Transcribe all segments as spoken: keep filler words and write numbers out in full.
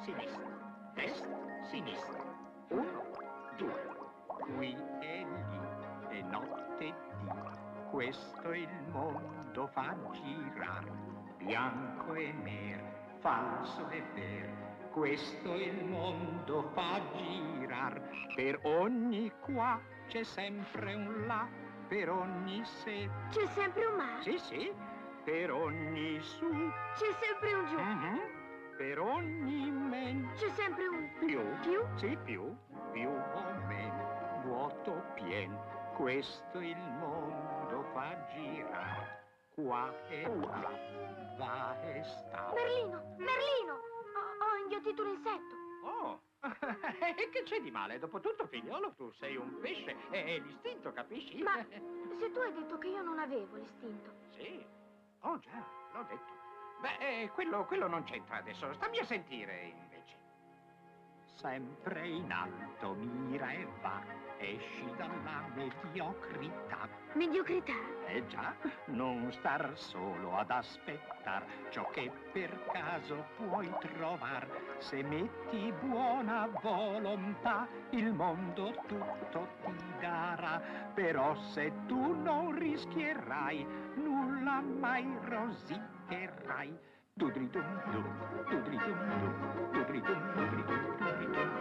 sinistra, destra, sinistra. Uno, due. Qui e lì, e notte e dì, questo il mondo fa girar. Bianco e nero, falso e vero, questo il mondo fa girar. Per ogni qua c'è sempre un là, per ogni se C'è sempre un ma? Sì, sì, per ogni su C'è sempre un giù? Mm-hmm. Per ogni men C'è sempre un più. Più? Sì, più, più o meno, vuoto pien, questo il mondo fa girar. Qua e là, va e sta. Merlino, Merlino! Ho, ho inghiottito un insetto. Oh, e che c'è di male? Dopotutto, figliolo, tu sei un pesce, è l'istinto, capisci? Ma se tu hai detto che io non avevo l'istinto. Sì, oh già, l'ho detto. Beh, eh, quello, quello non c'entra adesso, stammi a sentire invece. Sempre in alto mira e va, esci dalla mediocrità. Mediocrità? Eh già, non star solo ad aspettar ciò che per caso puoi trovar. Se metti buona volontà, il mondo tutto ti darà. Però se tu non rischierai, nulla mai rosicherai. Dudridum-dum, dudridum-dum, dudridum, dudridum, dudridum.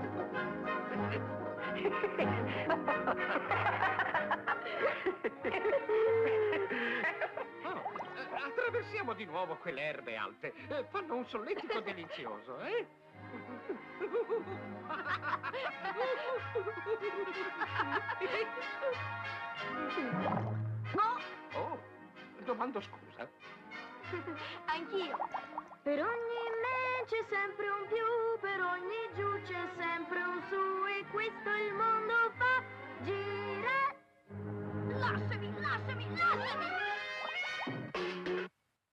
Oh, attraversiamo di nuovo quelle erbe alte. Eh, fanno un solletico delizioso, eh? Oh! Oh, domando scusa. Anch'io. Per ogni me c'è sempre un più, per ogni giù c'è sempre un su, e questo il mondo fa girare. Lasciami, lasciami, lasciami!